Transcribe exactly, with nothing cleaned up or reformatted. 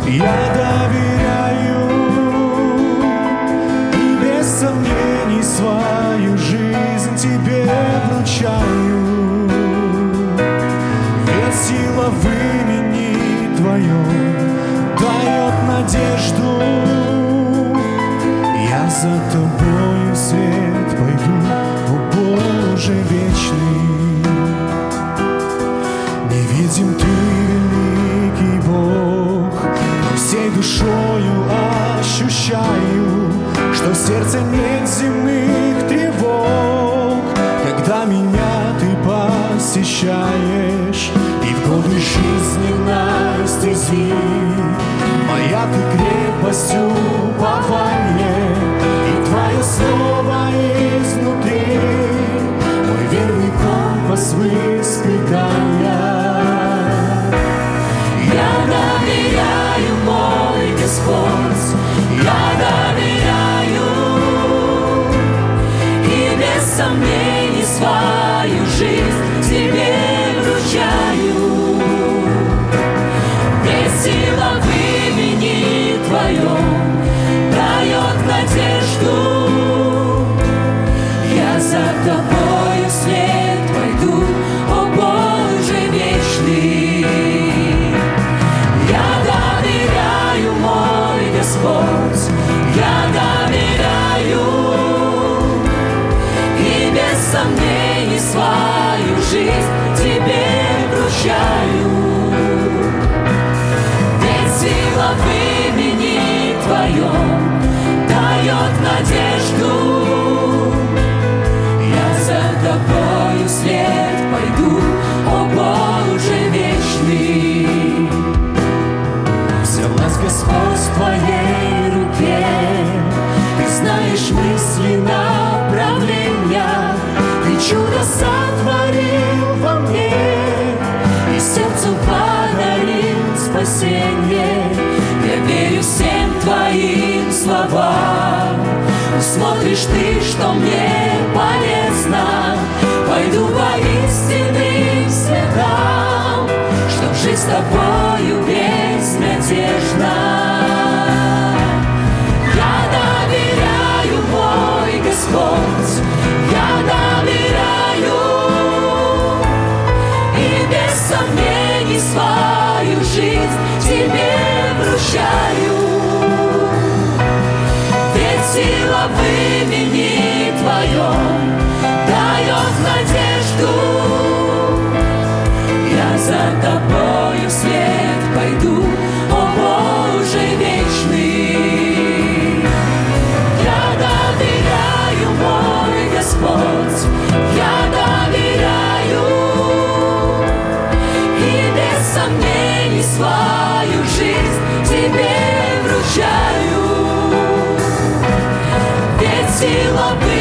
Я доверяю и без сомнений свою жизнь Тебе вручаю. Ведь сила в имени Твоем дает надежду. Я за Тобою свет пойду, о Боже вечный. Невидим Ты, великий Бог, но всей душою ощущаю, что в сердце нет земных тревог, когда меня Ты посещаешь. И в годы жизненной стези моя Ты крепость, упование, и Твое слово изнутри мой верный компас в испытаниях. Я доверяю, мой Господь, я доверяю и без сомнений свою жизнь Тебе вручаю. Ведь сила в имени Твоем дает надежду. Я за Тобою вслед пойду, о Боже вечный. Я доверяю, мой Господь, я доверяю и без сомнений свою жизнь Тебе вручаю. Ведь сила в имени Твоем дает надежду. Я за Тобою вслед пойду, о Боже вечный. Взялась, Господь, в Твоей руке, Ты знаешь мысли, направления, Ты чудо сотворил во мне и сердцу подарил спасение. Я верю всем Твоим словам. Усмотришь Ты, что мне полезно, пойду во истинным следам, чтоб жить с Тобою безмятежно. Я доверяю, мой Господь, я доверяю и без сомнений свою жизнь Тебе вручаю. Ведь сила в имени Твоем дает надежду. Я за Тобою вслед пойду, о Боже вечный. Я доверяю, мой Господь, я доверяю и без сомнений свою жизнь Тебе вручаю. Ведь сила в